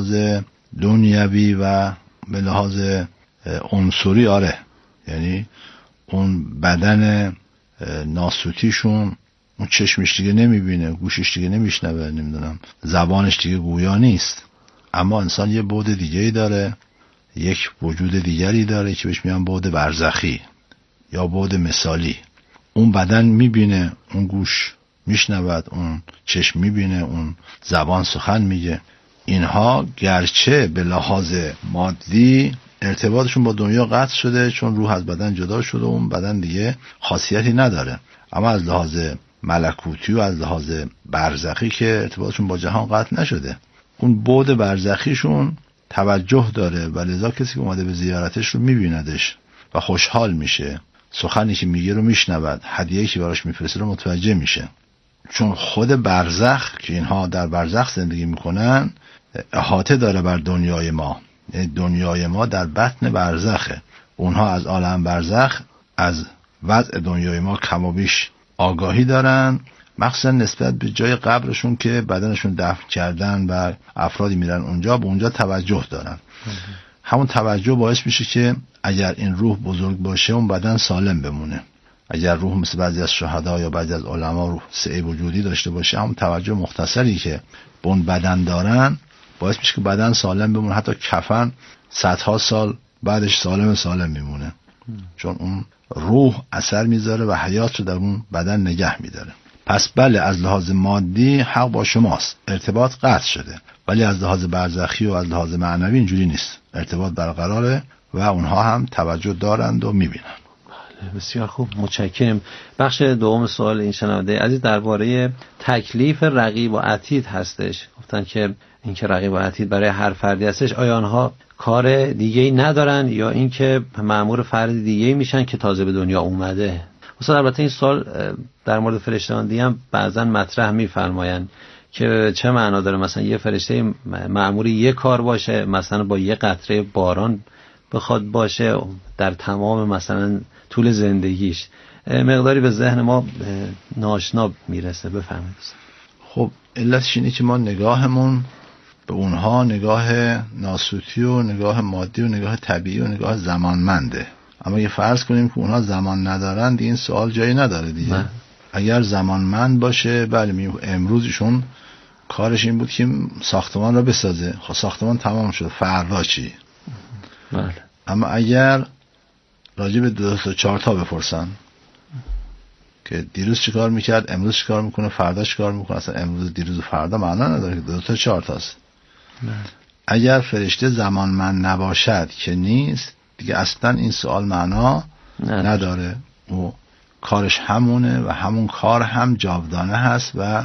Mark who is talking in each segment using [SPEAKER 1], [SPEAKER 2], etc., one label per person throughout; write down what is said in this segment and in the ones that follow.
[SPEAKER 1] لحاظ دنیوی و به لحاظ عنصری آره، یعنی اون بدن ناسوتیشون، اون چشمش دیگه نمیبینه، گوشش دیگه نمیشنوه، نمیدونم زبانش دیگه گویا نیست، اما انسان یه بعد دیگه‌ای داره، یک وجود دیگری داره که بهش میگن بعد برزخی یا بعد مثالی. اون بدن میبینه، اون گوش میشنود، اون چشم میبینه، اون زبان سخن میگه. اینها گرچه به لحاظ مادی ارتباطشون با دنیا قطع شده چون روح از بدن جدا شده، اون بدن دیگه خاصیتی نداره، اما از لحاظ ملکوتی و از لحاظ برزخی که ارتباطشون با جهان قطع نشده، اون بعد برزخیشون توجه داره و لذا کسی که اومده به زیارتش رو میبیندش و خوشحال میشه، سخنی که میگه رو میشنود، هدیه‌ای که براش میفرسته رو متوجه میشه. چون خود برزخ که اینها در برزخ زندگی میکنن احاطه داره بر دنیای ما، یعنی دنیای ما در بطن برزخه. اونها از عالم برزخ، از وضع دنیای ما کم و بیش آگاهی دارن، مخصوصا نسبت به جای قبرشون که بدنشون دفن کردن و افرادی میرن اونجا، به اونجا توجه دارن. همون توجه باعث میشه که اگر این روح بزرگ باشه اون بدن سالم بمونه. اگر روح مثل بعضی از شهدا یا بعضی از علما روح سعی وجودی داشته باشه، همون توجه مختصری که به اون بدن دارن باعث میشه که بدن سالم بمونه، حتی کفن صدها سال بعدش سالم میمونه، چون اون روح اثر میذاره و حیات رو در اون بدن نگه میداره. پس بله، از لحاظ مادی حق با شماست، ارتباط قطع شده، ولی از لحاظ برزخی و از لحاظ معنوی اینجوری نیست، ارتباط برقراره و اونها هم توجه دارند و میبینن.
[SPEAKER 2] بسیار خوب، متشکرم. بخش دوم سوال این شنونده عزیز درباره تکلیف رقیب و عتید هستش. گفتن که اینکه رقیب و عتید برای هر فردی هستش، آیا آنها کار دیگه‌ای ندارن یا اینکه مأمور فرد دیگه‌ای میشن که تازه به دنیا اومده؟ مثلا البته این سوال در مورد فرشتگان دیگه هم بعضا مطرح میفرمایند که چه معنا داره مثلا یه فرشته مأمور یه کار باشه، مثلا با یه قطره باران بخواد باشه در تمام مثلا طول زندگیش. مقداری به ذهن ما ناشنا میرسه. بفهمید.
[SPEAKER 1] خب علتش اینه که ما نگاهمون به اونها نگاه ناسوتی و نگاه مادی و نگاه طبیعی و نگاه زمانمنده. اما یه فرض کنیم که اونها زمان ندارن، این سوال جایی نداره دیگه. اگر زمانمند باشه، بله، امروزشون کارش این بود که ساختمان رو بسازه، خب ساختمان تمام شد، فردا چی؟
[SPEAKER 2] بله.
[SPEAKER 1] اما اگر راجع به 2 تا 4 تا بپرسن که دیروز چی کار میکرد، امروز چی کار میکنه، فردا چی کار میکنه، اصلا امروز دیروز و فردا معنا نداره که 2 تا 4 تاست. اگر فرشته زمانمند نباشد که نیست دیگه، اصلا این سوال معنا نداره. و کارش همونه و همون کار هم جاودانه هست و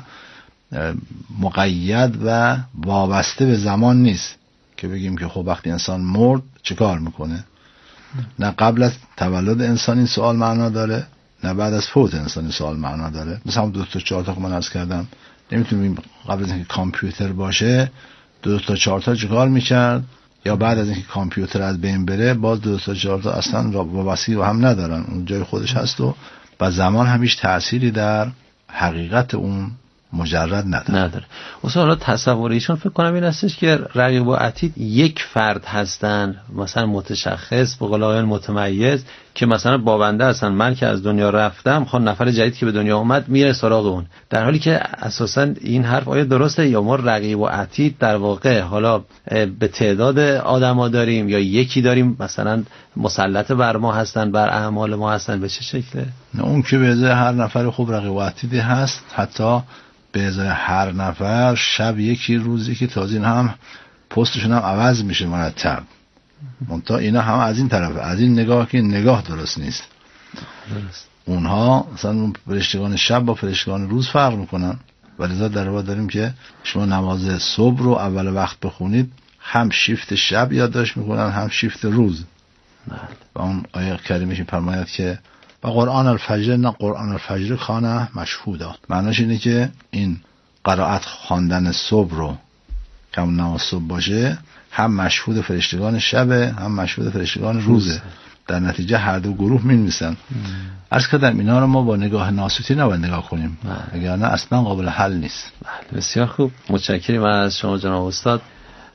[SPEAKER 1] مقید و وابسته به زمان نیست که بگیم که خب وقتی انسان مرد چه کار میکنه. نه قبل از تولد انسان این سوال معنا داره، نه بعد از فوت انسان این سوال معنا داره. مثلا 2 تا 4 تا که من عرض کردم، نمیتونیم قبل از اینکه کامپیوتر باشه 2 تا 4 تا چه کار میکرد، یا بعد از اینکه کامپیوتر از بین بره باز 2 تا 4 تا اصلا وابسته و هم ندارن، اون جای خودش هست و زمان هم هیچ تأثیری در حقیقت اون مجرد نداره.
[SPEAKER 2] اصلا تصور ایشون فکر کنم این هستش که رقیب و عتید یک فرد هستن، مثلا متشخص، به قول آقایان متمیز، که مثلا با بنده هستن، من که از دنیا رفتم خب نفر جدید که به دنیا اومد میره سراغ اون. در حالی که اساسا این حرف آیا درسته یا ما رقیب و عتید در واقع حالا به تعداد آدما داریم یا یکی داریم مثلا مسلط بر ما هستن، بر اعمال ما هستن، به چه شکله؟
[SPEAKER 1] نه، اون که به ازای هر نفر خوب رقیب و عتیدی هست، حتی به ازای هر نفر شب یکی روزی که تازه این هم پستشون هم عوض میشه مرتب. منتها اینا هم از این طرف، از این نگاه که نگاه درست نیست. اونها مثلا فرشتگان شب با فرشتگان روز فرق میکنن، ولذا در واقع داریم که شما نماز صبح رو اول وقت بخونید، هم شیفت شب یادداشت میکنن هم شیفت روز. و اون آیه کریمه که فرماید که و قرآن الفجر، نه قرآن الفجر کان مشهودا، معناش اینه که این قرائت خواندن صبح رو که همون نماز صبح باشه هم مشهود فرشتگان شبه هم مشهود فرشتگان روزه. در نتیجه هر دو گروه می‌نویسن. عرض کردم اینا رو ما با نگاه ناسوتی نباید نگاه کنیم، وگرنه اصلا قابل حل نیست.
[SPEAKER 2] بسیار خوب، متشکرم از شما جناب استاد.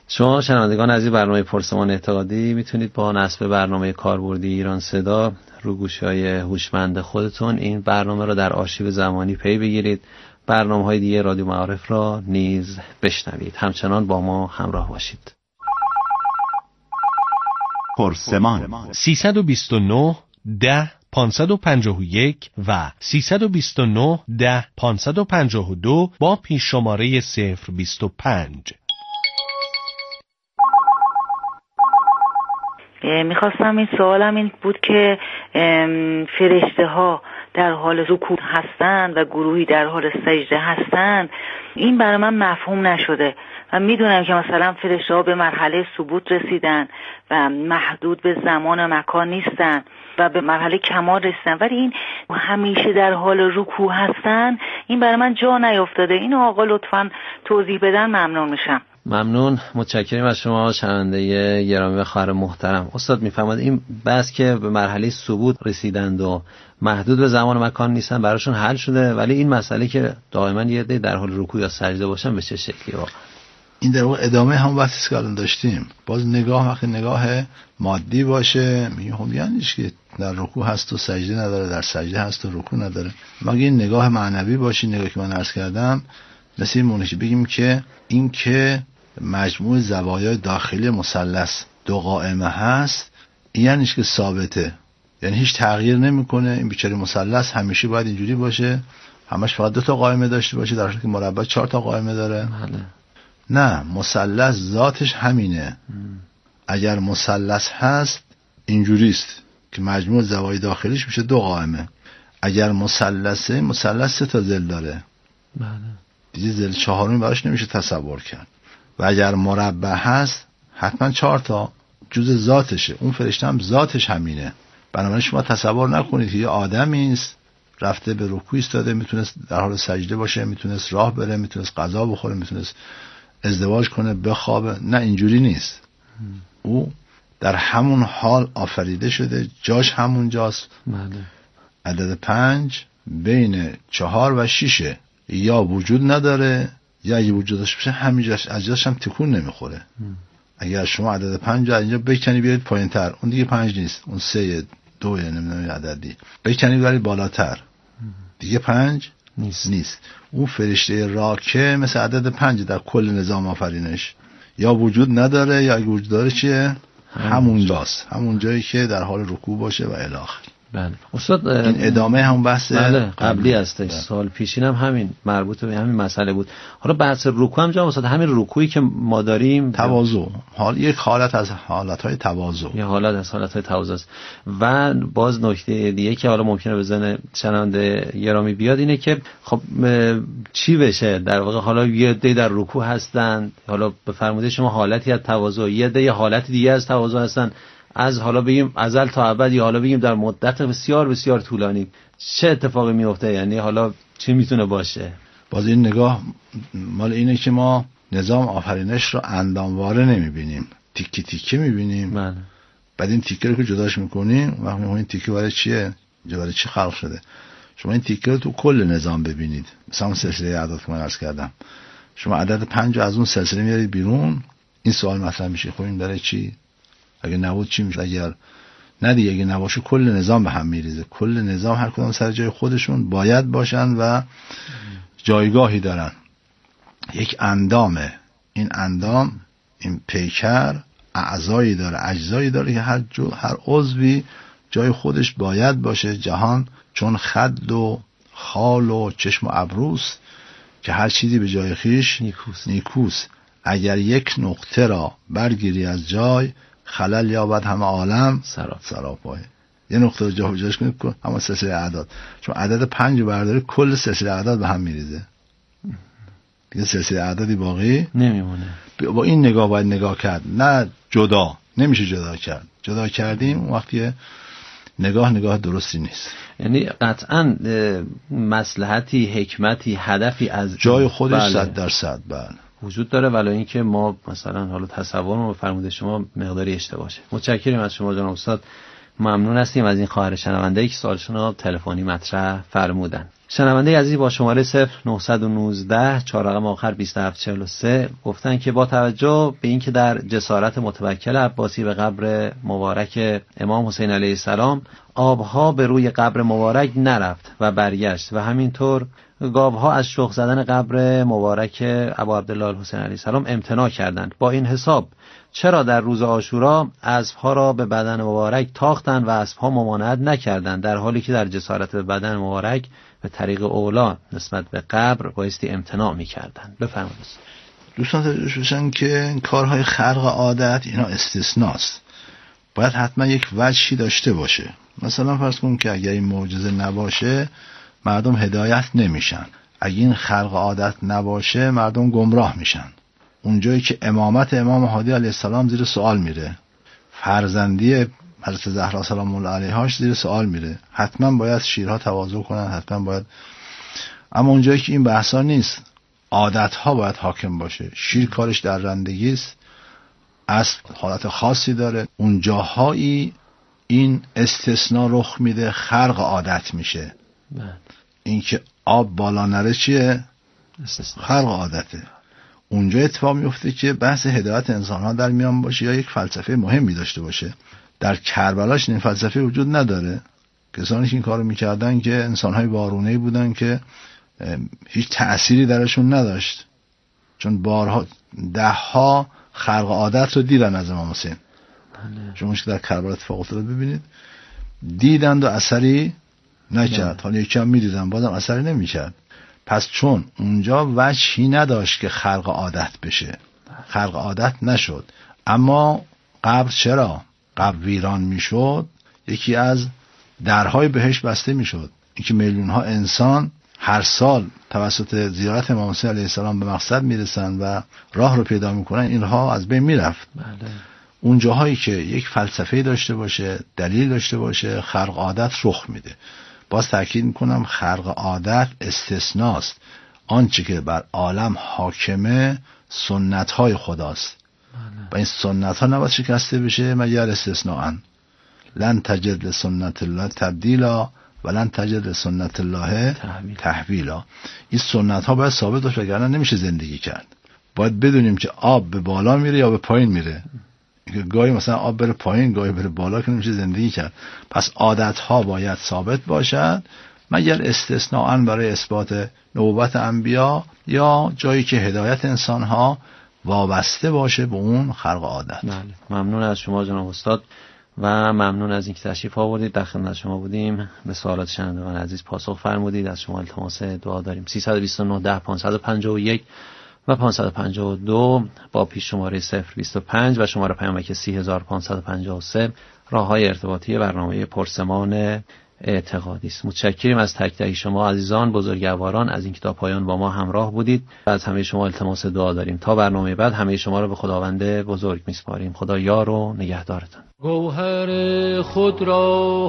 [SPEAKER 2] شما شنوندگان عزیز برنامه پرسمان اعتقادی میتونید با نصب برنامه کاربردی ایران صدا رو گوشی‌های هوشمند خودتون این برنامه رو در آرشیو زمانی پی بگیرید. برنامه‌های دیگه رادیو معارف را نیز بشنوید. همچنان با ما همراه باشید.
[SPEAKER 3] پرسمان 329 10 551 و 329 10 552 با پیش شماره 025.
[SPEAKER 4] میخواستم این سوالم این بود که فرشته ها در حال رکوع هستند و گروهی در حال سجده هستند. این برای من مفهوم نشده و میدونم که مثلا فرشته ها به مرحله ثبوت رسیدن و محدود به زمان و مکان نیستن و به مرحله کمال رسیدن، ولی این همیشه در حال رکوع هستن. این برای من جا نیافتاده. اینو آقا لطفاً توضیح بدن ممنون میشم.
[SPEAKER 2] ممنون، متشکرم از شما شنونده گرامی و خواهر محترم. استاد میفرمایید این بس که به مرحله ثبوت رسیدند و محدود به زمان و مکان نیستن براشون حل شده، ولی این مسئله که دائما یه عده در حال رکوع یا سجده باشن به چه شکلی واقعا؟
[SPEAKER 1] این در واقع ادامه هم بحثی که الان داشتیم. باز نگاه وقتی نگاه مادی باشه میگه خب یعنیش که در رکوع هست و سجده نداره، در سجده هست و رکوع نداره. مگه این نگاه معنوی باشه، نگاهی که من عرض کردم مثل این مونشه بگیم که این که مجموع زوایای داخلی مثلث دو قائمه هست، این یعنیش که ثابته، یعنی هیچ تغییر نمیکنه. این بیچاره مثلث همیشه باید اینجوری باشه، همش فقط 2 تا قائمه داشته باشه، در حالی که مربع 4 تا قائمه داره. نه، مثلث ذاتش همینه. اگر مثلث هست اینجوریست که مجموع زوایای داخلیش میشه 2 قائمه. اگر مثلثه، مثلث 3 تا ضلع داره. دیگه ضلع 4می براش نمیشه تصور کرد. و اگر مربع هست حتما 4 تا جزء ذاتشه. اون فرشته هم ذاتش همینه. بنابراین شما تصور نکنید که یه آدمی است رفته به رکوع ایستاده، میتونست در حال سجده باشه، میتونست راه بره، میتونست غذا بخوره، میتونست ازدواج کنه، بخوابه. نه، اینجوری نیست. او در همون حال آفریده شده، جاش همون جاست. عدد 5 بین 4 و 6 یا وجود نداره یا اگه وجود داشته باشه همینجاش، از جاش هم تکون نمیخوره. اگر شما عدد 5 از اینجا بکنی بیارید پایینتر، اون دیگه 5 نیست، اون 3 2 نمیدونم عددی، بکنی بیارید بالاتر دیگه 5 نیست. اون فرشته راکه مثل عدد 5 در کل نظام آفرینش یا وجود نداره یا اگه وجود داره چیه؟ همون جاست، همون جایی که در حال رکوع باشه و الی آخر.
[SPEAKER 2] بله استاد،
[SPEAKER 1] این ادامه هم بحث
[SPEAKER 2] قبلی هستش. سال پیشین هم همین مربوط به همین مسئله بود. حالا بحث رکوع هم جا استاد، همین رکوعی که ما داریم
[SPEAKER 1] تواضع، حال یک حالت از حالتهای تواضع،
[SPEAKER 2] یه حالت از حالتهای تواضع است. و باز نکته دیگه که حالا ممکنه به ذهن شنونده گرامی بیاد اینه که خب چی بشه در واقع. حالا یه عده در رکوع هستن، حالا به فرموده شما حالتی از تواضع، یه عده حالت دیگه از تواضع هستن، از حالا بگیم ازل تا ابد یا حالا بگیم در مدت بسیار بسیار طولانی. چه اتفاقی میفته؟ یعنی حالا چی میتونه باشه؟
[SPEAKER 1] باز این نگاه مال اینه که ما نظام آفرینش رو اندامواره نمیبینیم، تیکه تیکه میبینیم. بعد این تیکه رو که جداش میکنیم وقت میگیم این تیکه برای چیه، برای چی خلق شده. شما این تیکه رو تو کل نظام ببینید. مثلا اون سلسله اعداد که من عرض کردم، شما عدد 5 از اون سلسله میارید بیرون، این سوال مطرح میشه خب این برای چی؟ اگه نبود چی میشه؟ اگر نه دیگه، اگه نباشه کل نظام به هم میریزه. کل نظام هر کدوم سر جای خودشون باید باشن و جایگاهی دارن. یک اندامه، این اندام، این پیکر اعضایی داره، اجزایی داره که هر عضوی جای خودش باید باشه. جهان چون خد و خال و چشم و ابروست که هر چیزی به جای خیش نیکوست. اگر یک نقطه را برگیری از جای، خلل یابد همه عالم سراپای. یه نقطه رو جا جاش کنید همه سلسله اعداد. چون عدد 5 برداری کل سلسله اعداد به هم میریزه، دیگه سلسله اعدادی باقی نمیمونه. با این نگاه باید نگاه کرد، نه جدا. نمیشه جدا کرد. جدا کردیم وقتی نگاه درستی نیست.
[SPEAKER 2] یعنی قطعاً مصلحتی، حکمتی، هدفی از
[SPEAKER 1] جای خودش 100% بله
[SPEAKER 2] وجود داره، ولی اینکه ما مثلا حالا تصورمون رو فرموده شما مقداری اشتباهه. متشکرم از شما جناب استاد. ممنون هستیم از این خواهر شنونده که سوالشون رو تلفنی مطرح فرمودن. شنونده عزیز با شماره 0919 4 رقم آخر 2743 گفتن که با توجه به اینکه در جسارت متوکل عباسی به قبر مبارک امام حسین علیه السلام آبها به روی قبر مبارک نرفت و برگشت و همینطور گاوها از شخ زدن قبر مبارک ابا عبدالله الحسین علیه السلام امتناع کردند، با این حساب چرا در روز عاشورا اسبها را به بدن مبارک تاختند و اسبها ممانعت نکردند، در حالی که در جسارت به بدن مبارک به طریق اولا نسبت به قبر بایستی امتناع می‌کردند؟ بفرمایید.
[SPEAKER 1] دوستان توجه بشن که کارهای خرق عادت اینا استثناست، باید حتما یک وجهی داشته باشه. مثلا فرض کن که اگر این معجزه نباشه مردم هدایت نمیشن، اگر این خرق عادت نباشه مردم گمراه میشن. اونجایی که امامت امام هادی علیه السلام زیر سوال میره، فرزندی حضرت زهرا سلام الله علیهاش زیر سوال میره، حتما باید شیرها تواضع کنن، حتما باید. اما اونجایی که این بحثا نیست، عادتها باید حاکم باشه. شیر کارش در رندگی است، اصل حالت خاصی داره، اونجاهایی این استثناء رخ میده، خرق عادت میشه. این که آب بالا نره چیه؟ خرق عادته. اونجا اتفاق میفته که بحث هدایت انسان‌ها در میان باشه یا یک فلسفه مهمی داشته باشه. در کربلاش این فلسفه وجود نداره. کسانی که این کارو میکردن که انسان‌های وارونه‌ای بودن که هیچ تأثیری درشون نداشت، چون بارها دهها خرق عادت رو دیدن از امام حسین. شما که در کربلا اتفاق افتاده ببینید، دیدند و اثری نکرد. حالا یکی هم میدیدن بازم اثری نمیکرد. پس چون اونجا وجهی نداشت که خلق عادت بشه، خلق عادت نشد. اما قبر چرا؟ قبر ویران میشد، یکی از درهای بهشت بسته میشد. اینکه میلیون ها انسان هر سال توسط زیارت امام حسین علیه السلام به مقصد میرسن و راه رو پیدا میکنن، اینها از بین میرفت. اون جاهایی که یک فلسفه داشته باشه، دلیل داشته باشه، خلق عادت رخ میده. باز تأکید میکنم خرق عادت استثناست. آنچه که بر عالم حاکمه سنت های خداست و این سنت ها نباید شکسته بشه مگر استثناءً. لن تجد لسنت الله تبدیلا و لن تجد لسنت الله تحویلا. این سنت ها باید ثابت باشه، وگرنه نمیشه زندگی کرد. باید بدونیم که آب به بالا میره یا به پایین میره. گاهی مثلا آب بره پایین، گاهی بره بالا، که نمیشه زندگی کرد. پس عادت ها باید ثابت باشد مگر استثناءً برای اثبات نبوت انبیا یا جایی که هدایت انسان ها وابسته باشه به اون خلق عادت.
[SPEAKER 2] ممنون از شما جناب استاد و ممنون از اینکه تشریف آوردید، در خدمت شما بودیم، به سوالات شنوندگان عزیز پاسخ فرمودید. از شما التماس دعا داریم. 329 10 551 و 552 با پیش شماره 025 و شماره پیامک 30553 راههای ارتباطی برنامه پرسمان اعتقادی است. متشکریم از تک تک شما عزیزان بزرگواران از اینکه تا پایان با ما همراه بودید. از همه شما التماس دعا داریم. تا برنامه بعد همه شما رو به خداوند بزرگ میسپاریم. خدا یار و نگهدارتون.
[SPEAKER 5] گوهر خود را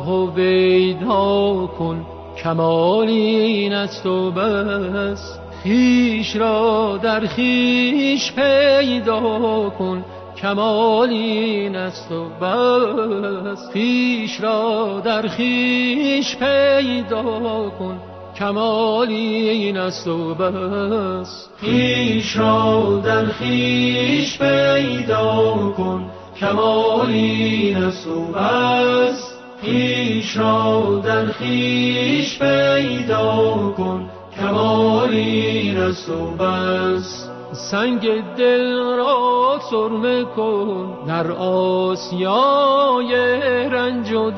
[SPEAKER 5] هویدا کن، کمال این است و بس. خویش را در خویش پیدا کن، کمال این است و بس. خویش را در خویش پیدا کن، کمال این است و بس. خویش را در خویش پیدا کن، کمال این است و بس. خویش را در خویش پیدا کن، کمال این است و بس. سنگ دل را سرمه کن در آسیای رنج و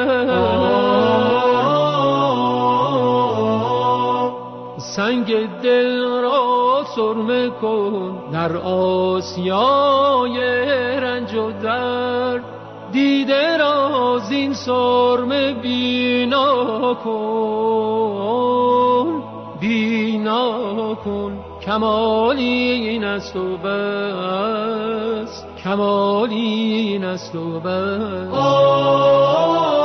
[SPEAKER 5] درد. سنگ دل را سرمه کن در آسیای رنج و درد. دیده را زین سرمه بینا کن، بینا کن، کمال این است و بس. کمال این است و بس.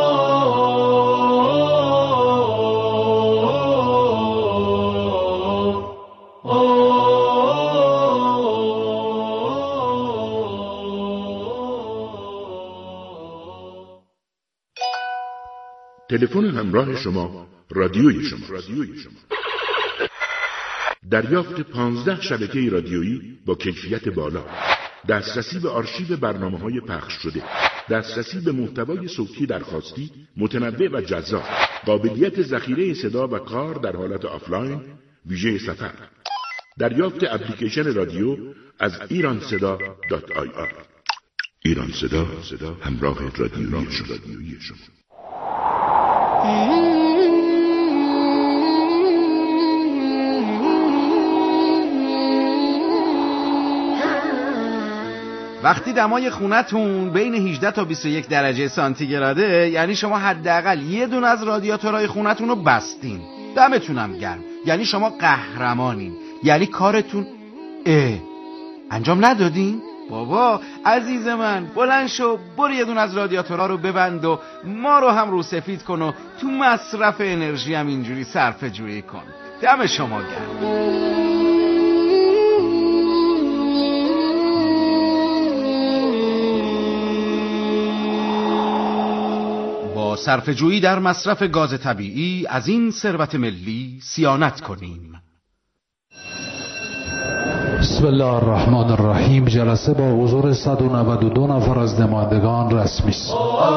[SPEAKER 6] تلفن همراه شما رادیوی شما. دریافت 15 شبکه رادیویی با کیفیت بالا، دسترسی به آرشیو برنامه‌های پخش شده، دسترسی به محتوای صوتی درخواستی متنوع و جذاب، قابلیت ذخیره صدا و کار در حالت آفلاین ویژه سفر، دریافت اپلیکیشن رادیو از iranseda.ir. ایران صدا، همراه رادیویی شما.
[SPEAKER 7] وقتی دمای خونتون بین 18 تا 21 درجه سانتیگراده، یعنی شما حداقل یه دونه از رادیاتورهای خونتون رو بستین. دمتونم گرم، یعنی شما قهرمانین، یعنی کارتون انجام ندادین؟ بابا عزیز من، بلند شو برو یه دونه از رادیاتورها رو ببند و ما رو هم رو سفید کن و تو مصرف انرژی هم اینجوری صرفه جویی کن. دم شما گرم. با صرفه‌جویی در مصرف گاز طبیعی از این ثروت ملی صیانت کنیم.
[SPEAKER 8] بسم الله الرحمن الرحیم. جلسه با حضور 192 نفر از نمایندگان رسمی است.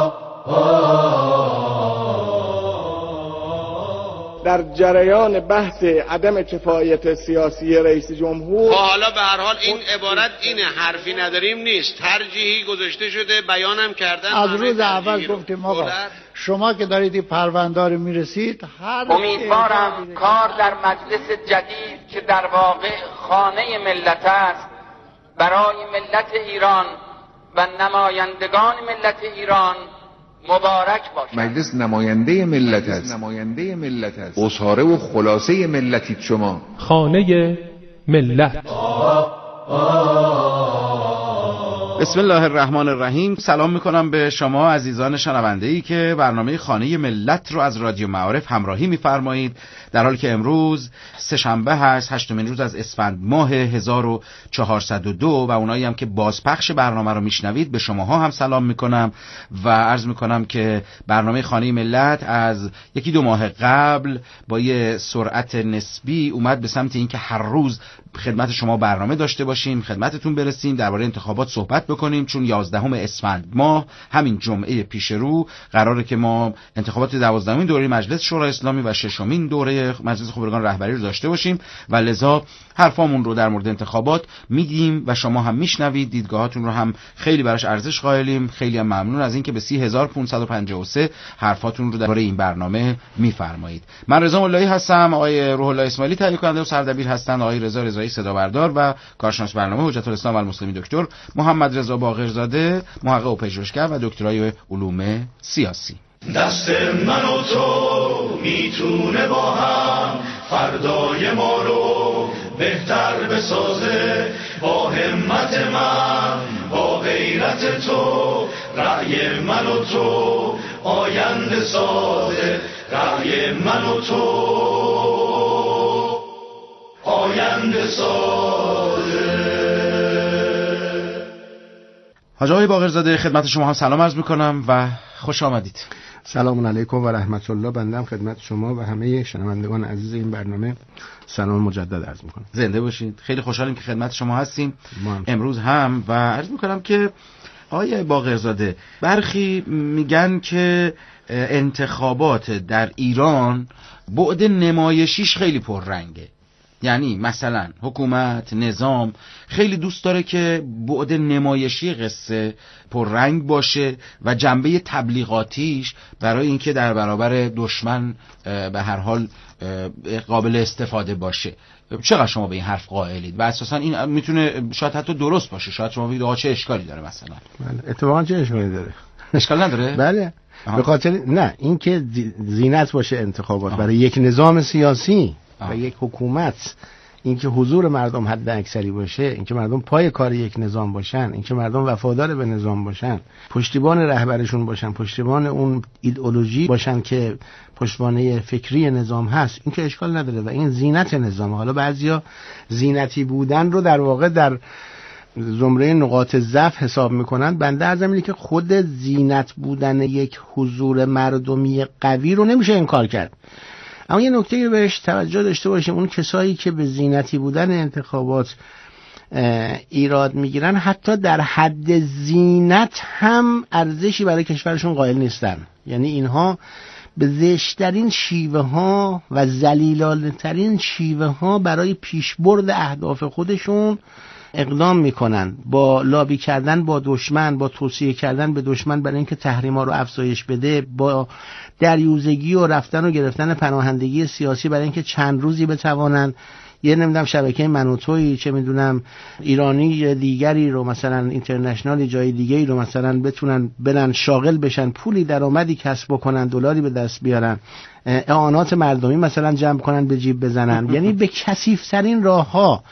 [SPEAKER 9] در جریان بحث عدم کفایت سیاسی رئیس جمهور،
[SPEAKER 10] حالا به هر حال این عبارت اینه، حرفی نداریم نیست، ترجیحی گذاشته شده، بیانم کردن.
[SPEAKER 11] از روز اول گفتیم آقا شما که دارید این پرونده رو میرسید،
[SPEAKER 12] امیدوارم کار در مجلس جدید که در واقع خانه ملت است برای ملت ایران و نمایندگان ملت ایران مبارک باشد.
[SPEAKER 13] مجلس نماینده ملت است. اصحاره و خلاصه ملتید شما.
[SPEAKER 5] خانه ملت.
[SPEAKER 7] بسم الله الرحمن الرحیم. سلام میکنم به شما عزیزان شنونده‌ای که برنامه خانه ملت رو از رادیو معارف همراهی میفرمایید، در حالی که امروز سه‌شنبه هست، 8مین روز از اسفند ماه 1402 و اونایی هم که بازپخش برنامه رو میشنوید به شماها هم سلام میکنم و عرض میکنم که برنامه خانه ملت از 1-2 ماه قبل با یه سرعت نسبی اومد به سمت اینکه هر روز خدمت شما برنامه داشته باشیم، خدمتتون برسیم، درباره انتخابات صحبت بکنیم، چون 11 اسفند ماه همین جمعه پیش رو قراره که ما انتخابات 12مین دوره مجلس شورای اسلامی و 6مین دوره مجلس خبرگان رهبری رو داشته باشیم و لذا حرفامون رو در مورد انتخابات میگیم و شما هم میشنوید، دیدگاهاتون رو هم خیلی براش ارزش قائلیم. خیلی هم ممنون از اینکه به 30553 حرفاتون رو درباره این برنامه میفرمایید. من رضا مولایی هستم، آقای روح الله اسماعیلی تهیه کننده و سردبیر هستن، آقای رضا رضایی صدا بردار و کارشناس برنامه حجت الاسلام و المسلمین دکتر محمد رضا باقرزاده محقق و پژوهشگر و دکترای علوم سیاسی.
[SPEAKER 14] دست من و تو میتونه با هم فردای ما رو بهتر بسازه، با همت من، با غیرت تو، رأی من و تو آینده سازه، رأی من و تو آینده سازه.
[SPEAKER 7] حاج آقای باقرزاده خدمت شما هم سلام عرض میکنم و خوش آمدید.
[SPEAKER 15] سلام علیکم و رحمت الله. بنده خدمت شما و همه شنوندگان عزیز این برنامه سلام مجدد عرض میکنم.
[SPEAKER 7] زنده باشید. خیلی خوشحالیم که خدمت شما هستیم امروز هم و عرض میکنم که آقای باقرزاده برخی میگن که انتخابات در ایران بعد نمایشیش خیلی پررنگه، یعنی مثلا حکومت، نظام خیلی دوست داره که بعد نمایشی قصه پررنگ باشه و جنبه تبلیغاتیش برای اینکه در برابر دشمن به هر حال قابل استفاده باشه. چقدر شما به این حرف قائلید و اساسا این میتونه شاید حتی درست باشه؟ شاید شما بگید آقا چه اشکالی داره مثلا؟
[SPEAKER 15] بله اتفاقا چه اشکالی داره؟
[SPEAKER 7] اشکال نداره؟
[SPEAKER 15] بله به خاطر نه اینکه زینت باشه انتخابات برای یک نظام سیاسی و یک حکومت، اینکه حضور مردم حد اکثری باشه، اینکه مردم پای کار یک نظام باشن، اینکه مردم وفادار به نظام باشن، پشتیبان رهبرشون باشن، پشتیبان اون ایدئولوژی باشن که پشتوانه فکری نظام هست، این که اشکال نداره و این زینت نظام. حالا بعضیا زینتی بودن رو در واقع در زمره نقاط ضعف حساب میکنن، بنده عرضم اینه که خود زینت بودن یک حضور مردمی قوی رو نمیشه انکار کرد. اما یه نکته رو بهش توجه داشته باشیم، اون کسایی که به زینتی بودن انتخابات ایراد میگیرن حتی در حد زینت هم ارزشی برای کشورشون قائل نیستن. یعنی اینها به زشترین شیوه ها و ذلیلانه ترین شیوه ها برای پیشبرد اهداف خودشون اقدام میکنن، با لابی کردن با دشمن، با توصیه کردن به دشمن برای اینکه تحریما رو افزایش بده، با دریوزگی و رفتن و گرفتن پناهندگی سیاسی برای اینکه چند روزی بتوانن یه نمیدونم شبکه منوتویی چه میدونم ایرانی دیگری رو مثلا اینترنشنالی جای دیگه‌ای رو مثلا بتونن برن شاغل بشن، پولی درآمدی کسب بکنن، دلاری به دست بیارن، اعانات مردمی مثلا جمع کنن به جیب بزنن. یعنی به کثیف‌ترین راه‌ها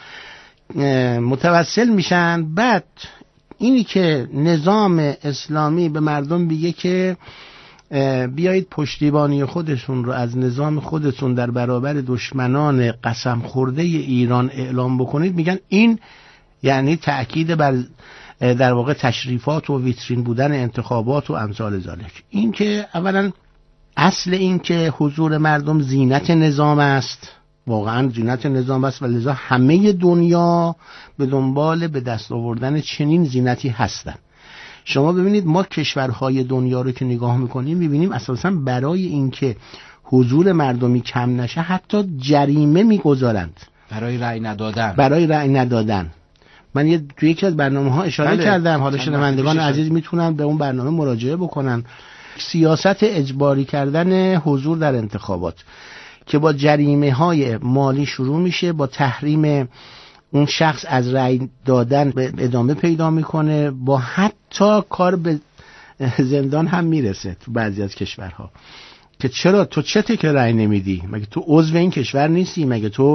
[SPEAKER 15] متوسل میشن. بعد اینی که نظام اسلامی به مردم بگه که بیایید پشتیبانی خودتون رو از نظام خودتون در برابر دشمنان قسم خورده ایران اعلام بکنید، میگن این یعنی تأکید بر در واقع تشریفات و ویترین بودن انتخابات و امثال ذالک. این که اولا اصل این که حضور مردم زینت نظام است، واقعا زینت نظام است و لذا همه دنیا به دنبال به دست آوردن چنین زینتی هستند. شما ببینید ما کشورهای دنیا رو که نگاه میکنیم میبینیم اساساً برای اینکه حضور مردمی کم نشه حتی جریمه میگذارند
[SPEAKER 7] برای رأی
[SPEAKER 15] ندادن. من توی یکی از برنامه‌ها اشاره کردم، حالا شنوندگان عزیز میتونن به اون برنامه مراجعه بکنن. سیاست اجباری کردن حضور در انتخابات که با جریمه‌های مالی شروع میشه، با تحریم اون شخص از رأی دادن ادامه پیدا میکنه، با حتی کار به زندان هم میرسه تو بعضی از کشورها. که چرا تو چته که رأی نمیدی؟ مگه تو عضو این کشور نیستی؟ مگه تو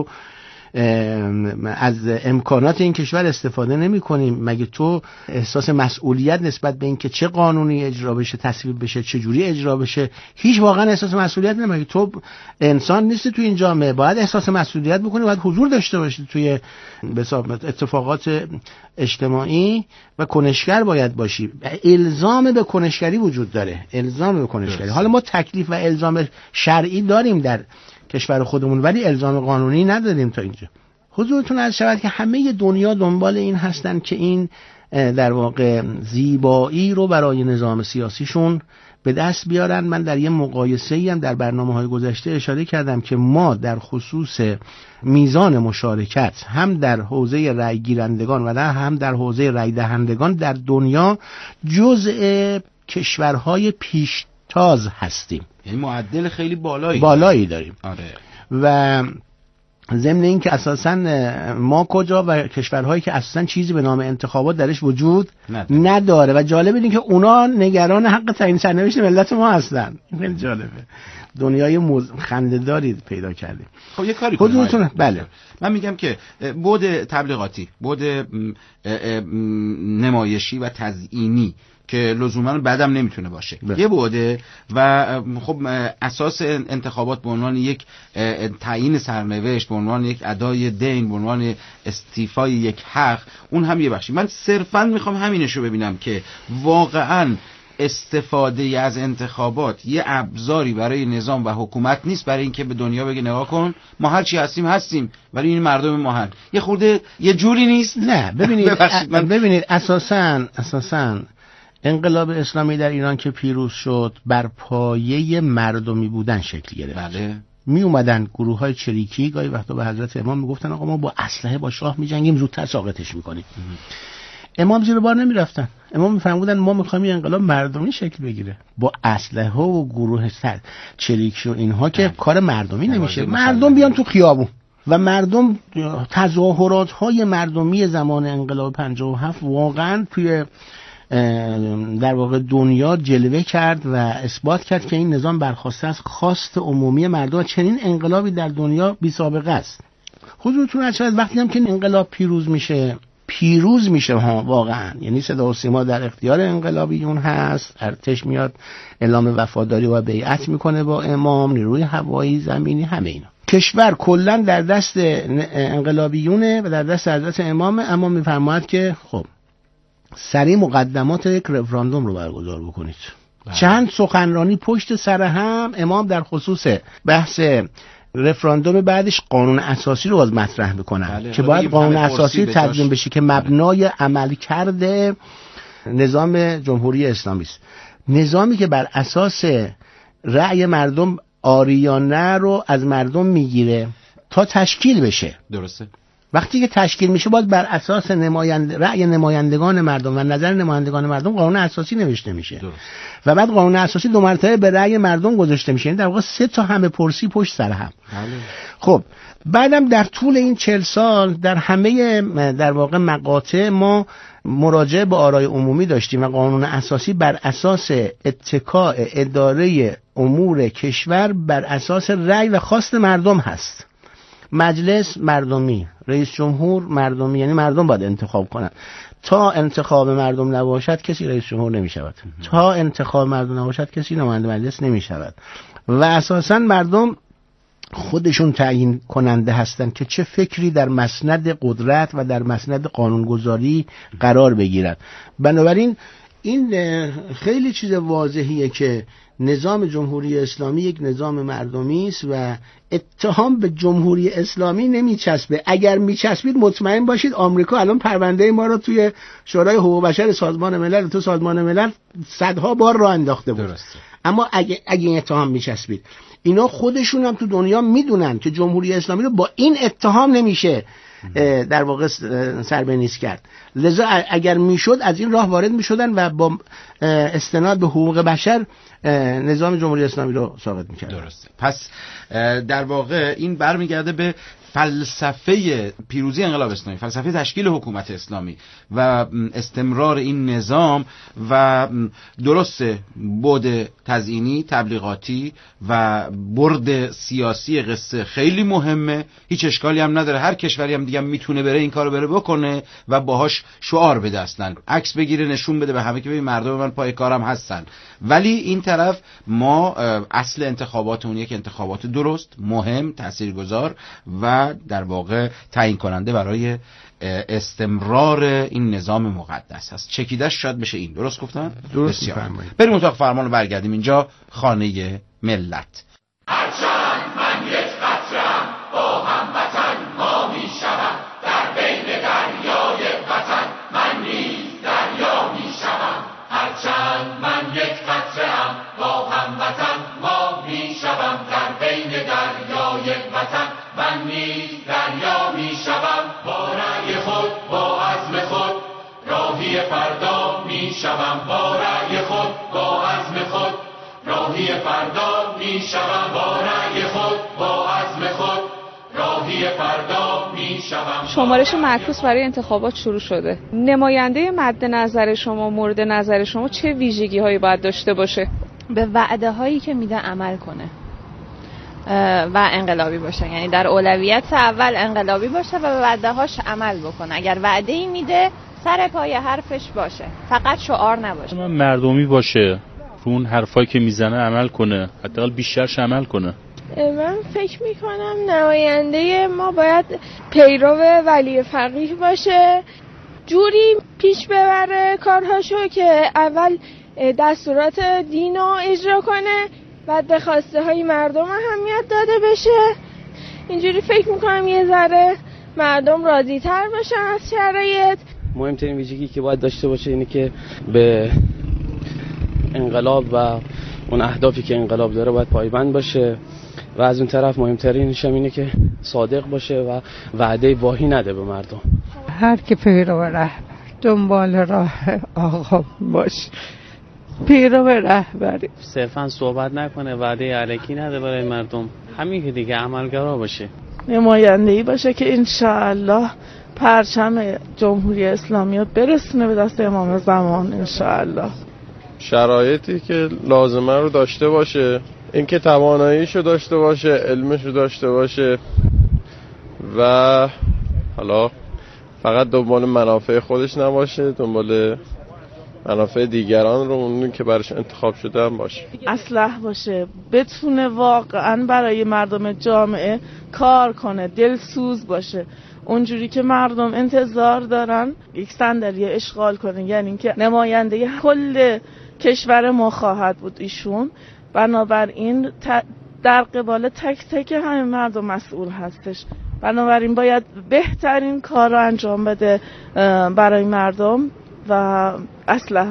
[SPEAKER 15] از امکانات این کشور استفاده نمی کنیم؟ مگه تو احساس مسئولیت نسبت به این که چه قانونی اجرا بشه، تصویب بشه، چه جوری اجرا بشه، هیچ واقعا احساس مسئولیت نمی؟ مگه تو انسان نیستی تو این جامعه؟ باید احساس مسئولیت بکنی، باید حضور داشته باشی توی اتفاقات اجتماعی و کنشگر باید باشی. الزام به کنشگری وجود داره، الزام به کنشگری. حالا ما تکلیف و الزام شرعی داریم در کشور خودمون ولی الزام قانونی نداریم تا اینجا. حضورتون عرض شود که همه دنیا دنبال این هستن که این در واقع زیبایی رو برای نظام سیاسیشون به دست بیارن. من در یه مقایسه‌ای هم در برنامه‌های گذشته اشاره کردم که ما در خصوص میزان مشارکت هم در حوزه رأی گیرندگان و هم در حوزه رأی دهندگان در دنیا جزء کشورهای پیشتاز هستیم.
[SPEAKER 7] یعنی معدل خیلی بالایی داریم.
[SPEAKER 15] آره. و ضمن این که اساساً ما کجا و کشورهایی که اساساً چیزی به نام انتخابات درش وجود نداره و جالب اینه که اونا نگران حق تعیین سرنوشت ملت ما هستن. خیلی جالبه. دنیای خنده‌داری پیدا کردیم.
[SPEAKER 7] خب یه کاری
[SPEAKER 15] کنیم. بله.
[SPEAKER 7] من میگم که بعد تبلیغاتی، بعد نمایشی و تزیینی که لزوما بعدم نمیتونه باشه یه بوده و خب اساس انتخابات به عنوان یک تعیین سرنوشت، به عنوان یک ادای دین، به عنوان استیفای یک حق، اون هم یه بخشی. من صرفا میخوام همینشو ببینم که واقعا استفاده از انتخابات یه ابزاری برای نظام و حکومت نیست، برای اینکه به دنیا بگه نگاه کن ما هر چی هستیم ولی این مردم ما هن. یه خورده یه جوری نیست.
[SPEAKER 15] نه ببینید اساساً انقلاب اسلامی در ایران که پیروز شد بر پایه مردمی بودن شکل گرفت.
[SPEAKER 7] بله.
[SPEAKER 15] می اومدن گروه های چریکی گاهی وقتا به حضرت امام میگفتن آقا ما با اسلحه با شاه میجنگیم، زودتر ساقطش میکنیم. امام زیر بار نمیرفتن. امام میفرمودن ما میخوایم این انقلاب مردمی شکل بگیره. با اسلحه و گروه چریکی و اینها که کار مردمی نمیشه. مردم بیان تو خیابون و مردم تظاهرات های مردمی زمان انقلاب 57 واقعا توی در واقع دنیا جلوه کرد و اثبات کرد که این نظام برخواسته از خواست عمومی مردم. چنین انقلابی در دنیا بی سابقه است. حضورتون از وقتی هم که انقلاب پیروز میشه ها واقعا، یعنی صدا و سیما در اختیار انقلابیون هست، ارتش میاد اعلام وفاداری و بیعت میکنه با امام، نیروی هوایی، زمینی، همه اینا. کشور کلا در دست انقلابیونه و در دست حضرت امام، اما میفرماید که خب سریع مقدمات یک رفراندوم رو برگزار بکنید. چند سخنرانی پشت سر هم امام در خصوص بحث رفراندوم بعدش قانون اساسی رو باز مطرح میکنن که باید قانون اساسی تدوین بشه که مبنای عملکرد نظام جمهوری اسلامی است. نظامی که بر اساس رأی مردم آریانه رو از مردم میگیره تا تشکیل بشه.
[SPEAKER 7] درسته.
[SPEAKER 15] وقتی که تشکیل میشه باید بر اساس رأی نمایندگان مردم و نظر نمایندگان مردم قانون اساسی نوشته میشه. درست. و بعد قانون اساسی 2 مرتبه به رأی مردم گذاشته میشه، یعنی در واقع 3 تا همه پرسی پشت سر هم. خب بعدم در طول این 40 سال در همه در واقع مقاطع ما مراجعه به آرای عمومی داشتیم و قانون اساسی بر اساس اتکاء اداره امور کشور بر اساس رأی و خواست مردم هست. مجلس مردمی، رئیس جمهور مردمی، یعنی مردم باید انتخاب کنن. تا انتخاب مردم نباشد کسی رئیس جمهور نمی شود. تا انتخاب مردم نباشد کسی نماینده مجلس نمی شود. و اساساً مردم خودشون تعیین کننده هستند که چه فکری در مسند قدرت و در مسند قانونگذاری قرار بگیرند. بنابراین این خیلی چیز واضحیه که نظام جمهوری اسلامی یک نظام مردمی است و اتهام به جمهوری اسلامی نمیچسبه. اگر میچسبید مطمئن باشید آمریکا الان پرونده ما رو توی شورای حقوق بشر سازمان ملل، تو سازمان ملل صدها بار راه انداخته بود. درسته. اما اگه این اتهام میچسبید، اینا خودشون هم تو دنیا میدونن که جمهوری اسلامی رو با این اتهام نمیشه در واقع سربنیز کرد. لذا اگر میشد از این راه وارد میشدن و با استناد به حقوق بشر نظام جمهوری اسلامی رو ثابت میکرد.
[SPEAKER 7] درسته. پس در واقع این برمیگرده به فلسفه پیروزی انقلاب اسلامی، فلسفه تشکیل حکومت اسلامی و استمرار این نظام و درست بعد تزیینی، تبلیغاتی و برد سیاسی قصه خیلی مهمه. هیچ اشکالی هم نداره، هر کشوری هم دیگه میتونه بره این کارو بره بکنه و باهاش شعار بده، اصلا عکس بگیره نشون بده به همه که ببین مردم من پای کارم هستن. ولی این طرف ما اصل انتخابات اون یک انتخابات درست، مهم، تاثیرگذار و در واقع تعیین کننده برای استمرار این نظام مقدس هست. چکیدش شاید بشه این. درست گفتم؟
[SPEAKER 15] درست
[SPEAKER 7] بسیار. بریم اتاق فرمان رو برگردیم. اینجا خانه ملت.
[SPEAKER 14] هرچند من یک قطره‌ام با هموطن ما میشوم، در بین دریای وطن من نیز دریا میشوم. هرچند من یک قطره‌ام با هموطن ما میشوم، در بین دریای وطن من نیز دریا میشوم. با رأی خود، با عزم خود راهی فردا میشوم. با رأی خود، با عزم خود راهی فردا میشوم. با رأی خود، با عزم خود راهی فردا میشوم.
[SPEAKER 16] شمارش معکوس برای انتخابات شروع شده. نماینده مد نظر شما، مورد نظر شما چه ویژگی هایی باید داشته باشه؟
[SPEAKER 17] به وعده هایی که میده عمل کنه و انقلابی باشه، یعنی در اولویت اول انقلابی باشه و به وعده هاش عمل بکنه. اگر وعده ای میده سر پای حرفش باشه، فقط شعار نباشه.
[SPEAKER 18] مردمی باشه، رو اون حرفایی که میزنه عمل کنه، حداقل بیشترش عمل کنه.
[SPEAKER 19] من فکر میکنم نماینده ما باید پیرو ولی فقیه باشه، جوری پیش ببره کارهاشو که اول دستورات دین رو اجرا کنه، بعد به خواسته های مردم اهمیت داده بشه. اینجوری فکر میکنم یه ذره مردم راضی تر باشن از شرایط.
[SPEAKER 20] مهمترین ویژگی که باید داشته باشه اینه که به انقلاب و اون اهدافی که انقلاب داره باید پایبند باشه و از اون طرف مهمترینش هم اینه که صادق باشه و وعده واهی نده به مردم.
[SPEAKER 21] هر که پیرو رهبر دنبال راه آقا باشه، پیرو رهبری
[SPEAKER 20] صرفا صحبت نکنه، وعده الکی نده برای مردم، همین که دیگه عملگرا باشه.
[SPEAKER 19] نماینده‌ای باشه که انشاءالله پرچم جمهوری اسلامی رو برسونه به دست امام زمان انشاءالله.
[SPEAKER 22] شرایطی که لازمه رو داشته باشه، اینکه تواناییشو داشته باشه، علمشو داشته باشه و حالا فقط دنبال منافع خودش نباشه، دنبال منافع دیگران رو اون که براش انتخاب شده هم باشه.
[SPEAKER 3] اصلح باشه، بتونه واقعا برای مردم جامعه کار کنه، دلسوز باشه، اونجوری که مردم انتظار دارن یک صندلی اشغال کنه، یعنی اینکه نماینده کل کشور ما خواهد بود ایشون. بنابراین در قبال تک تک همه مردم مسئول هستش. بنابراین باید بهترین کار رو انجام بده برای مردم و اصلا